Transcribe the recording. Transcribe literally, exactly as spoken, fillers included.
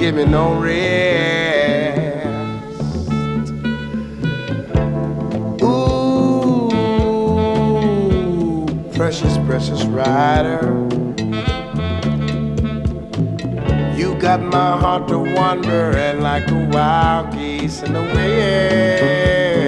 give me no rest. Ooh, precious, precious rider, you got my heart to wandering like the wild geese in the wind.